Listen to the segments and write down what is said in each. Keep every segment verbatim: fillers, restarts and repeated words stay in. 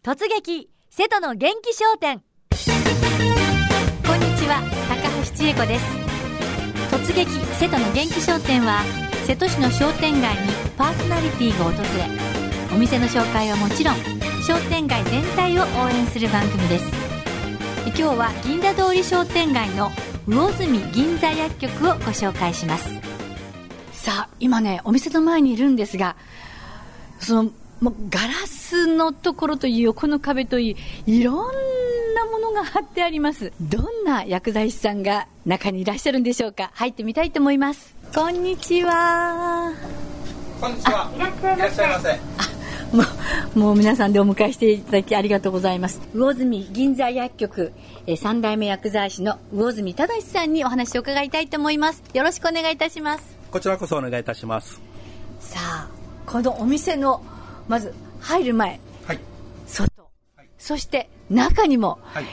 突撃瀬戸の元気商店。こんにちは、高橋千恵子です。突撃瀬戸の元気商店は、瀬戸市の商店街にパーソナリティが訪れ、お店の紹介はもちろん商店街全体を応援する番組です。今日は銀座通り商店街の魚住銀座薬局をご紹介します。さあ、今ね、お店の前にいるんですが、そのもうガラスのところといい、横の壁といい、いろんなものが貼ってあります。どんな薬剤師さんが中にいらっしゃるんでしょうか。入ってみたいと思います。こんにちは。 こんにちは。いらっしゃいませ。 あ、もう、もう皆さんでお迎えしていただきありがとうございます。魚住銀座薬局え三代目薬剤師の魚住忠さんにお話を伺いたいと思います。よろしくお願いいたします。 こちらこそお願いいたします。 さあ、このお店のまず入る前、 はい、 外、 はい、 そして中にも、はい、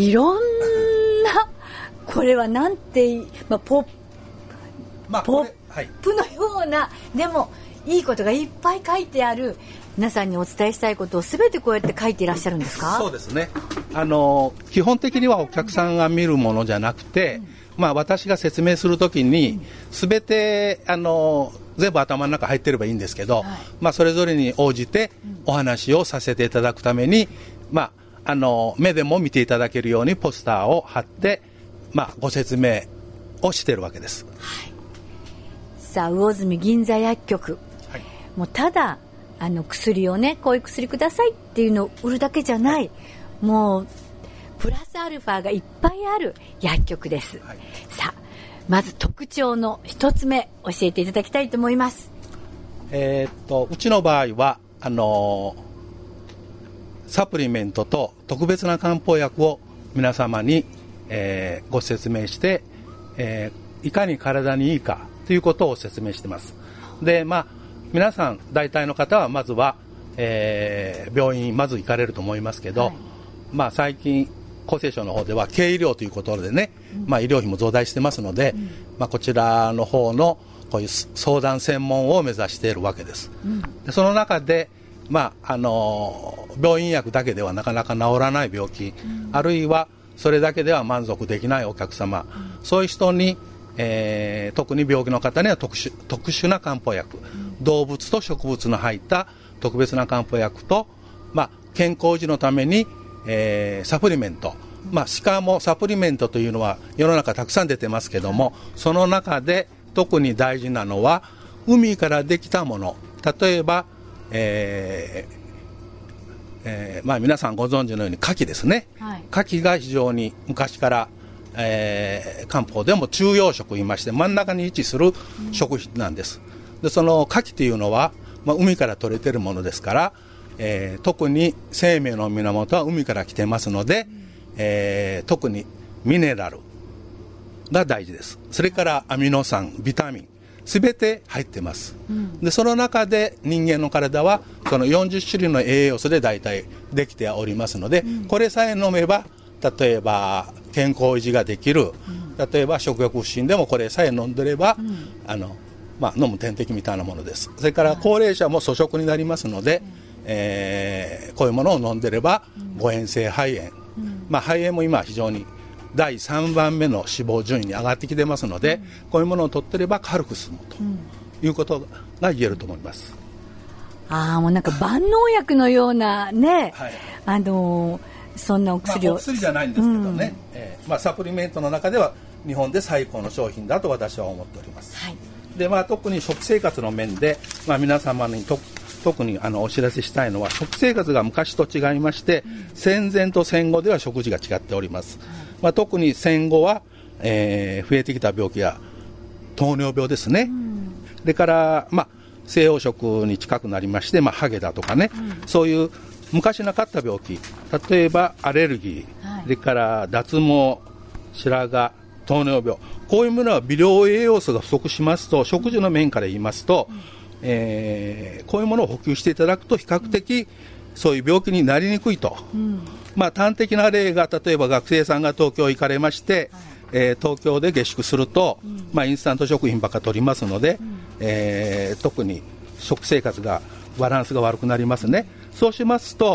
いろんな、これはなんて、まあ、ポッ、まあ、ポップのような、でもいいことがいっぱい書いてある。皆さんにお伝えしたいことを全てこうやって書いていらっしゃるんですか。 そうですね、あの基本的にはお客さんが見るものじゃなくて、うん、まあ、私が説明するときに全てあの全部頭の中入ってればいいんですけど、はい、まあ、それぞれに応じてお話をさせていただくために、まあ、あの目でも見ていただけるようにポスターを貼って、まあ、ご説明をしているわけです。 はい、さあ、魚住銀座薬局、はい、もうただあの薬をね、こういう薬くださいっていうのを売るだけじゃない、はい、もうプラスアルファがいっぱいある薬局です。はい、さあ、まず特徴の一つ目教えていただきたいと思います。 えー、っとうちの場合はあのー、サプリメントと特別な漢方薬を皆様に、えー、ご説明して、えー、いかに体にいいかということを説明しています。で、まあ、皆さん大体の方はまずは、えー、病院まず行かれると思いますけど、はい、まあ、最近厚生省の方では軽医療ということでね、うん、まあ、医療費も増大してますので、うん、まあ、こちらの方のこういう相談専門を目指しているわけです。うん、でその中で、まあ、あの病院薬だけではなかなか治らない病気、うん、あるいはそれだけでは満足できないお客様、うん、そういう人に、えー、特に病気の方には特殊、特殊な漢方薬、うん、動物と植物の入った特別な漢方薬と、まあ、健康維持のためにえー、サプリメント、まあ、しかもサプリメントというのは世の中たくさん出てますけども、その中で特に大事なのは海からできたもの。例えば、えーえーまあ、皆さんご存知のように牡蠣ですね、はい、牡蠣が非常に昔から、えー、漢方でも中庸食といいまして真ん中に位置する食品なんです。でその牡蠣というのは、まあ、海から取れているものですから、えー、特に生命の源は海から来てますので、うん、えー、特にミネラルが大事です。それからアミノ酸、ビタミンすべて入ってます。うん、でその中で人間の体はそのよんじゅっしゅるいの栄養素で大体できておりますので、うん、これさえ飲めば例えば健康維持ができる、うん、例えば食欲不振でもこれさえ飲んでれば、うん、あのまあ、飲む点滴みたいなものです。それから高齢者も粗食になりますので、うん、えー、こういうものを飲んでれば誤嚥性肺炎、うん、まあ、肺炎も今非常にだいさんばんめの死亡順位に上がってきてますので、うん、こういうものを取ってれば軽く済むということが言えると思います。 うん、ああ、もうなんか万能薬のようなね、はい、あのー、そんなお薬を、 まあ、お薬じゃないんですけどね、うん、えーまあ、サプリメントの中では日本で最高の商品だと私は思っております。はい、でまあ、特に食生活の面で、まあ、皆様にと特にあのお知らせしたいのは食生活が昔と違いまして、うん、戦前と戦後では食事が違っております。うん、まあ、特に戦後は、えー、増えてきた病気や糖尿病ですね。うん、それから、まあ、西洋食に近くなりまして、まあ、ハゲだとかね、うん、そういう昔なかった病気、例えばアレルギー、はい、それから脱毛、白髪、糖尿病、こういうものは微量栄養素が不足しますと、食事の面から言いますと、うん、えー、こういうものを補給していただくと比較的そういう病気になりにくいと、うん、まあ、端的な例が例えば学生さんが東京行かれまして、はい、えー、東京で下宿すると、うん、まあ、インスタント食品ばっか取りますので、うん、えー、特に食生活がバランスが悪くなりますね。そうしますと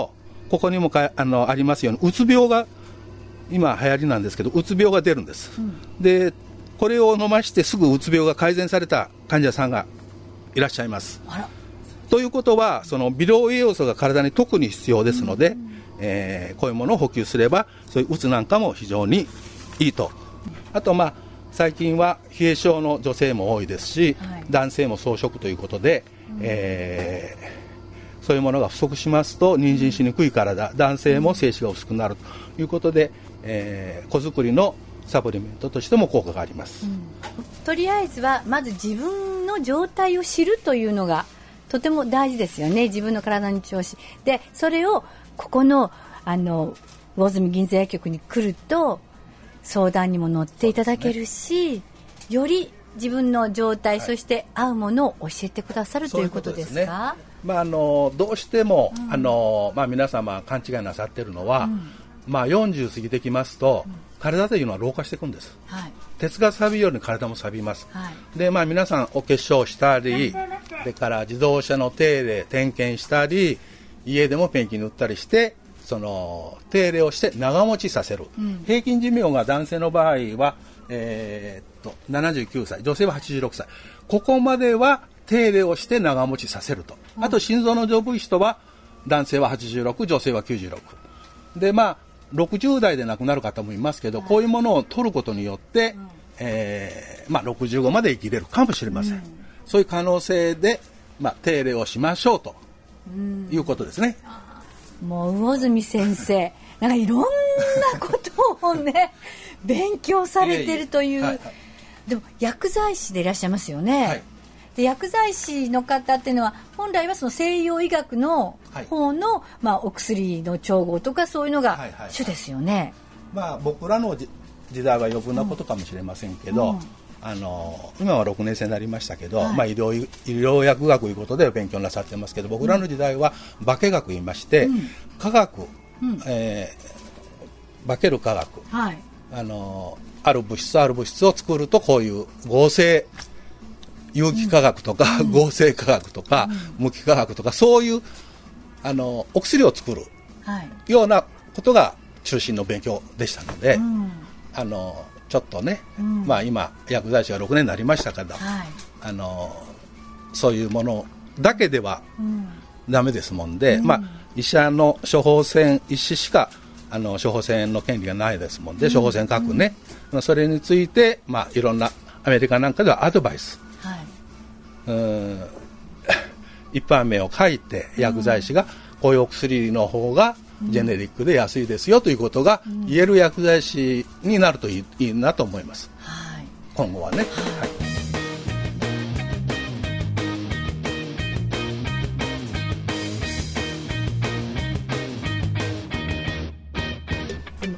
ここにもか あ, のありますようにうつ病が今流行りなんですけど、うつ病が出るんです、うん、でこれを飲ましてすぐうつ病が改善された患者さんがいらっしゃいます。 あら、 ということはその微量栄養素が体に特に必要ですので、うん、えー、こういうものを補給すればそういううつなんかも非常にいいと。あと、まあ、最近は冷え性の女性も多いですし、はい、男性も草食ということで、うん、えー、そういうものが不足しますと妊娠しにくい体、男性も精子が薄くなるということで、えー、子作りのサプリメントとしても効果があります、うん、 とりあえずはまず自分の状態を知るというのがとても大事ですよね。自分の体の調子で、それをここのあの魚住銀座薬局に来ると相談にも乗っていただけるし、ね、より自分の状態、はい、そして合うものを教えてくださるということですか。そういうことですね。 まあ、あのどうしても、うん、あのまあ、皆様勘違いなさっているのは、うん、まあ、よんじゅう過ぎてきますと、うん、体というのは老化していくんです、はい、鉄が錆びるように体も錆びます、はい、で、まあ、皆さんお化粧したり、それから自動車の手入れ点検したり、家でもペンキ塗ったりしてその手入れをして長持ちさせる、うん、平均寿命が男性の場合は、えー、っとななじゅうきゅうさい、女性ははちじゅうろくさい、ここまでは手入れをして長持ちさせると、うん、あと心臓の丈夫い人は男性ははちじゅうろく、女性はきゅうじゅうろくで、まあろくじゅう代で亡くなる方もいますけど、はい、こういうものを取ることによって、うん、えーまあ、ろくじゅうごまで生きれるかもしれません、うん、そういう可能性で、まあ、手入れをしましょうと、うん、いうことですね。 もう魚住先生なんかいろんなことをね勉強されてるという、いえいえ、はいはい、でも薬剤師でいらっしゃいますよね、はい、で薬剤師の方っていうのは本来はその西洋医学の方の、はい、まあ、お薬の調合とかそういうのが主ですよね、はいはいはい、まあ、僕らの時代は余分なことかもしれませんけど、うんうん、あの今はろくねん生になりましたけど、はい、まあ、医療、医療薬学ということで勉強なさってますけど、僕らの時代は化学言いまして、うん、化学、うん、えー、化ける化学、はい、あのある物質ある物質を作るとこういう合成有機化学とか、うん、合成化学とか、うん、無機化学とかそういうあのお薬を作るようなことが中心の勉強でしたので、うん、あのちょっとね、うん、まあ、今薬剤師がろくねんになりましたけど、はい、あのそういうものだけではダメですもんで、うん、まあ、医者の処方箋、医師しかあの処方箋の権利がないですもんで、うん、処方箋書くね、うん、それについて、まあ、いろんなアメリカなんかではアドバイス、はい、うーん一般名を書いて薬剤師がこういうお薬の方がジェネリックで安いですよということが言える薬剤師になるといい、いいなと思います、はい、今後はね、はい、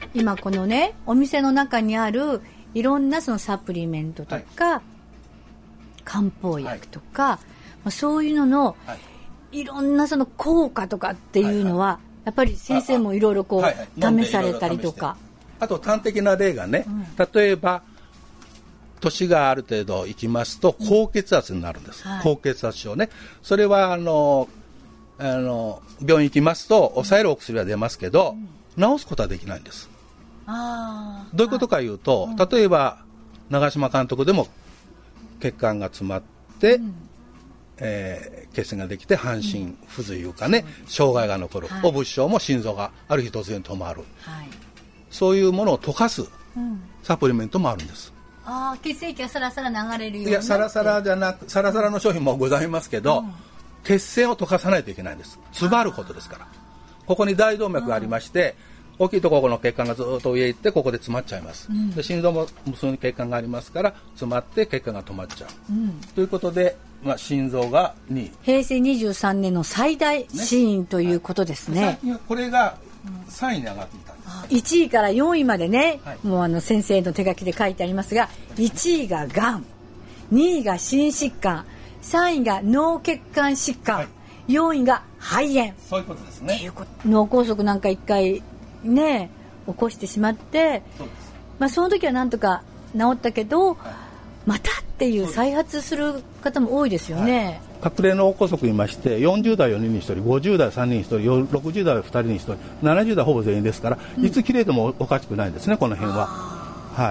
今このねお店の中にあるいろんなそのサプリメントとか、はい、漢方薬とか、はい、そういうのの、はい、いろんなその効果とかっていうのは、はいはい、やっぱり先生もいろいろこう、はいはい、試されたりとか、 あと端的な例がね、うん、例えば年がある程度いきますと高血圧になるんです、うん、はい、高血圧症ね。それはあのあの病院行きますと抑えるお薬は出ますけど、うん、治すことはできないんです。あ、どういうことかいうと、はい、例えば長嶋監督でも血管が詰まって、うん、えー、血栓ができて半身不随いうかね、うん、障害が残る、はい、お物症も心臓がある日突然止まる、はい、そういうものを溶かすサプリメントもあるんです、 うん、あ、血液がサラサラ流れるように。 いや、サラサラじゃなく、サラサラの商品もございますけど、うん、血栓を溶かさないといけないんです。詰まることですから。ここに大動脈がありまして、うん、大きいところの血管がずっと上行ってここで詰まっちゃいます、うん、で心臓も無数に血管がありますから詰まって血管が止まっちゃう、うん、ということで、まあ、心臓がに平成にじゅうさんねんの最大死因、ね、ということですね。 最近はこれがさんいに上がっていたんです、 うん、いちいからよんいまでね、はい、もうあの先生の手書きで書いてありますが、いちいががん、にいが心疾患、さんいが脳血管疾患、はい、よんいが肺炎。 そういうことですね。いうこと脳梗塞なんか一回ね起こしてしまって、そうです、まあ、その時はなんとか治ったけど、はい、またっっていう再発する方も多いですよね、 はい、隠れ脳梗塞いましてよんじゅう代よにんにひとり、ごじゅう代さんにんにひとり、ろくじゅう代はふたりにひとり、ななじゅう代ほぼ全員ですから、うん、いつ切れてもおかしくないですね、この辺は。はい、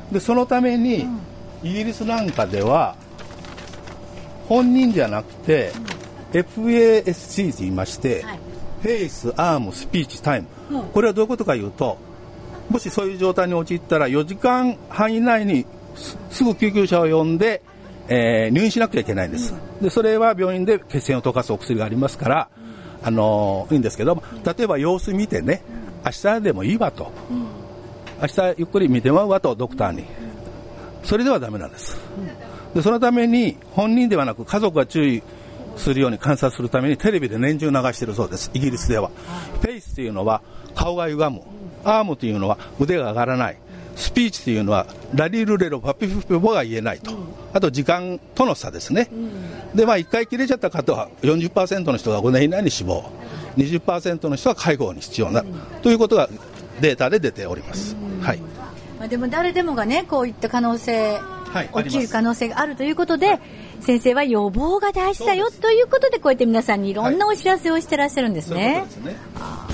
でそのために、うん、イギリスなんかでは本人じゃなくて、うん、エフエーエスシー と言いまして、はい、フェイス、アーム、スピーチ、タイム、うん、これはどういうことかいうと、もしそういう状態に陥ったらよじかんはん以内にすぐ救急車を呼んで、えー、入院しなくちゃいけないんです、うん、でそれは病院で血栓を溶かすお薬がありますから、うん、あのー、いいんですけど、例えば様子見てね、明日でもいいわと、うん、明日ゆっくり見てもらうわとドクターに、それではダメなんです、うん、でそのために本人ではなく家族が注意するように観察するためにテレビで年中流しているそうです、イギリスでは。フェイスというのは顔が歪む、アームというのは腕が上がらない、スピーチというのはラリルレロパピフピボが言えないと、あと時間との差ですね、でまあいっかい切れちゃった方は よんじゅっパーセント の人がごねん以内に死亡、 にじゅっパーセント の人は介護に必要になるということがデータで出ております、はい。 まあ、でも誰でもがねこういった可能性、はい、起きる可能性があるということで、はい、先生は予防が大事だよということでこうやって皆さんにいろんなお知らせをしてらっしゃるんですね、はい、そういうことですね。あ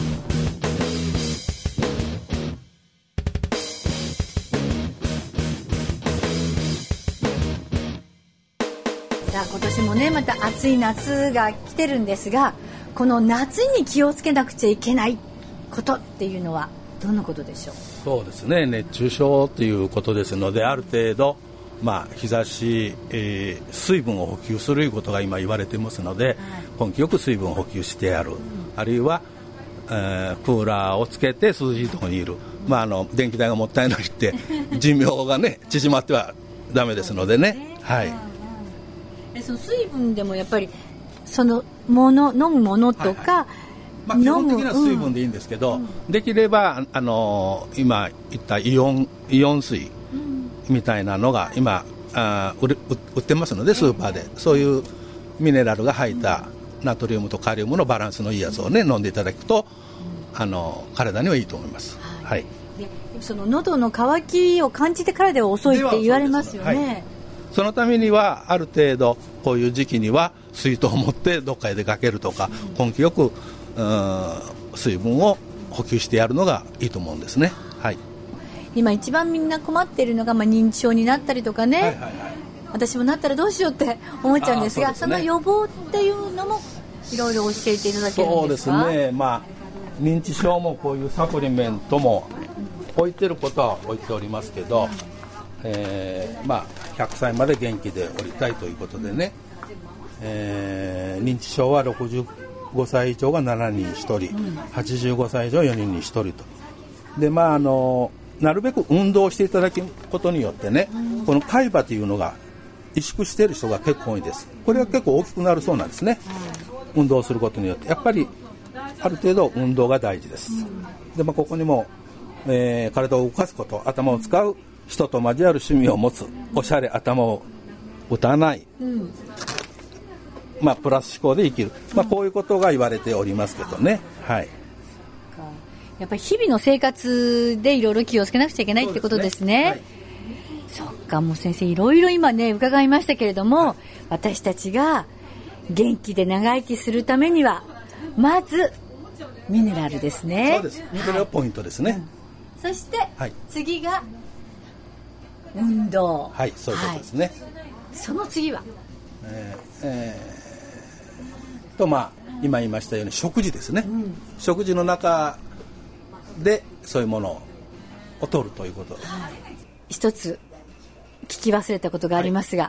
さあ今年もねまた暑い夏が来てるんですが、この夏に気をつけなくちゃいけないことっていうのはどんなことでしょう。 そうですね、熱中症ということですので、ある程度、まあ、日差し、えー、水分を補給するということが今言われていますので、はい、根気よく水分を補給してやる、うん、あるいは、えー、クーラーをつけて涼しいところにいる、まあ、あの電気代がもったいないって寿命がね縮まってはダメですのでね、はい、うんうん、その水分でもやっぱりそのもの飲むものとか、はいはい、 まあ、基本的な水分でいいんですけど、うん、できればあの今言ったイオン、イオン水みたいなのが今あ 売, 売ってますのでスーパーで、そういうミネラルが入ったナトリウムとカリウムのバランスのいいやつを、ね、飲んでいただくと、うん、あの体にはいいと思います、はい、 でその喉の渇きを感じてからでは遅いって言われますよね。はい、 そのためにはある程度こういう時期には水筒を持ってどっかへ出かけるとか、うん、根気よく水分を補給してやるのがいいと思うんですね、はい、 今一番みんな困っているのが、まあ、認知症になったりとかね、はいはいはい、私もなったらどうしようって思っちゃうんですが、 そ, す、ね、その予防っていうのもいろいろ教えていただけるんですか。 そうですね、まあ、認知症もこういうサプリメントも置いてることは置いておりますけど、えーまあ、ひゃくさいまで元気でおりたいということでね、えー、認知症はろくじゅうごさい以上がしちにんにひとり、うん、はちじゅうごさい以上よにんにひとりと。で、まあ、あのなるべく運動していただくことによってね、うん、この海馬というのが萎縮している人が結構多いです。これが結構大きくなるそうなんですね、うん、運動することによってやっぱりある程度運動が大事です、うん、で、まあ、ここにも、えー、体を動かすこと、頭を使う、人と交わる趣味を持つ、おしゃれ、頭を打たない、うん、まあ、プラス思考で生きる、まあ、こういうことが言われておりますけどね、はい、 やっぱり日々の生活でいろいろ気をつけなくちゃいけないってことですね。はい、そっか、もう先生いろいろ今ね伺いましたけれども、はい、私たちが元気で長生きするためにはまずミネラルですね。 そうです、ミネラルポイントですね、はい、うん、 そして、はい、次が運動。 はい、そういうことですね、はい、 その次は、 えーえー、とまあ今言いましたように食事ですね、うん、食事の中でそういうものを取るということ、はい、 一つ聞き忘れたことがありますが、はい、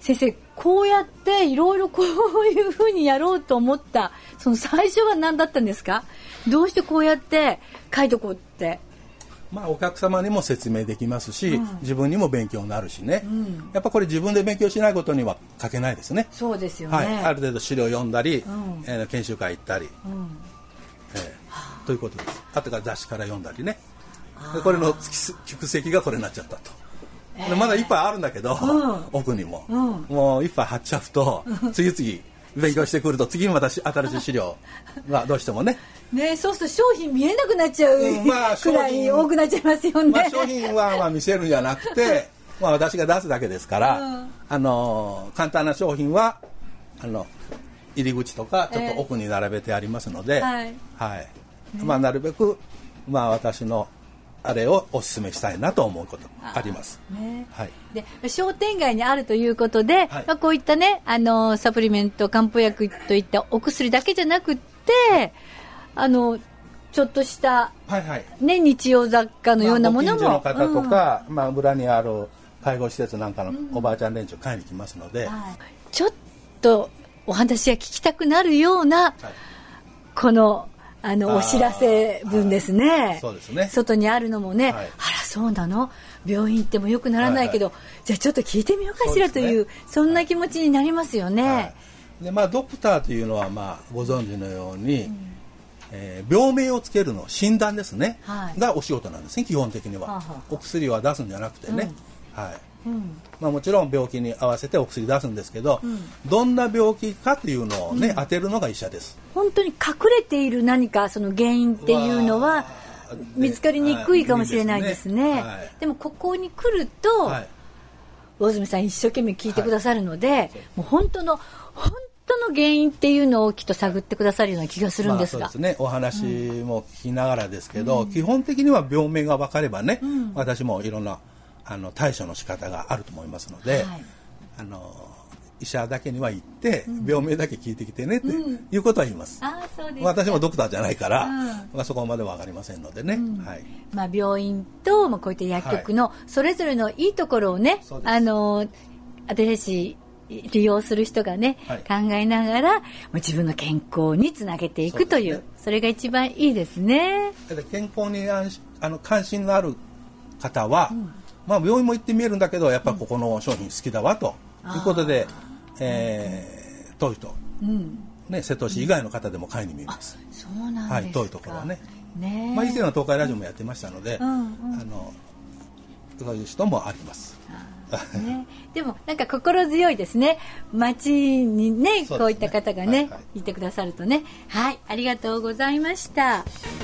先生こうやっていろいろこういうふうにやろうと思ったその最初は何だったんですか。どうしてこうやって書いとこうって。 まあ、お客様にも説明できますし、うん、自分にも勉強になるしね、うん、やっぱこれ自分で勉強しないことには書けないですね。 そうですよね、はい、 ある程度資料読んだり、うん、えー、研修会行ったり、うん、えー、ということです。あとから雑誌から読んだりね、でこれの蓄積がこれになっちゃったと、えー、まだいっぱいあるんだけど、うん、奥にも、うん、もういっぱい貼っちゃうと次々勉強してくると次にまた新しい資料がどうしてもねね、そうすると商品見えなくなっちゃう、うん、まあ、くらい多くなっちゃいますよね、 まあ、商品はまあ見せるんじゃなくてまあ、私が出すだけですから、うん、あの簡単な商品はあの入り口とかちょっと奥に並べてありますので、えーはいはいねまあ、なるべく、まあ、私のあれをお勧めしたいなと思うこともあります、 ねはい、 で商店街にあるということで、はいまあ、こういったねあのサプリメント漢方薬といったお薬だけじゃなくってあのちょっとした、はいはいね、日用雑貨のようなものも、 まあ、ご近所の方とか、うんまあ、村にある介護施設なんかのおばあちゃん連中買いに来ますので、うんはい、 ちょっとお話が聞きたくなるような、はい、このあのお知らせ文ですね、はい、そうですね外にあるのもね、はい、あらそうなの病院行ってもよくならないけど、はいはい、じゃあちょっと聞いてみようかしらという そ,、ね、そんな気持ちになりますよね、はいでまあ、ドクターというのは、まあ、ご存知のように、うんえー、病名をつけるの診断ですね、はい、がお仕事なんですね基本的には、はあはあ、お薬は出すんじゃなくてね、うんはいうんまあ、もちろん病気に合わせてお薬出すんですけど、うん、どんな病気かというのを、ねうん、当てるのが医者です。 本当に隠れている何かその原因っていうのは見つかりにくいかもしれないですね、はい、でもここに来ると、はい、魚住さん一生懸命聞いてくださるので、はい、もう本当の本当の原因っていうのをきっと探ってくださるような気がするんですが、まあ、そうですねお話も聞きながらですけど、うん、基本的には病名が分かればね、うん、私もいろんなあの対処の仕方があると思いますので、はい、あの医者だけには行って、うん、病名だけ聞いてきてねっていうことは言います、うん、あそうですか私もドクターじゃないから、うんまあ、そこまでは分かりませんのでね、うんはいまあ、病院と、まあ、こういった薬局のそれぞれのいいところをね、はい、あの私たち利用する人がね、はい、考えながら自分の健康につなげていくという そ, う、ね、それが一番いいですね。 健康にあの関心のある方は、うんまあ、病院も行ってみえるんだけどやっぱりここの商品好きだわということで、うんえー、遠いと、うんね、瀬戸市以外の方でも買いに見えます、 うん、そうなんですか、 はい、遠いところはね、ねまあ、以前は東海ラジオもやってましたので、うんうん、あのそういう人もありますね、でもなんか心強いですね街に ね, ねこういった方がね、はいはい、いてくださるとねはいありがとうございました。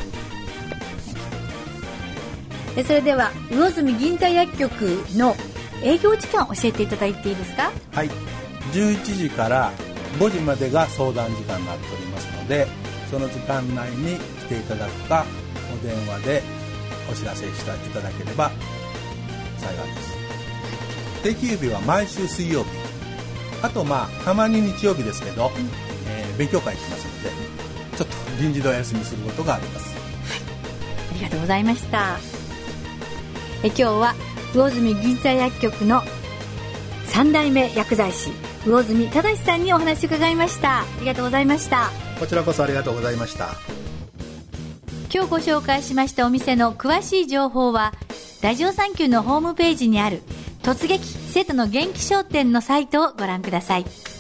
それでは魚住銀座薬局の営業時間を教えていただいていいですか。 はいじゅういちじからごじまでが相談時間になっておりますのでその時間内に来ていただくかお電話でお知らせしていただければ幸いです。定休日は毎週水曜日あとまあたまに日曜日ですけど、うんえー、勉強会行きますのでちょっと臨時でお休みすることがあります、はい、 ありがとうございました。え今日は魚住銀座薬局のさん代目薬剤師魚住忠さんにお話を伺いました。ありがとうございました。 こちらこそありがとうございました。 今日ご紹介しましたお店の詳しい情報はラジオサンキューのホームページにある突撃瀬戸の元気商店のサイトをご覧ください。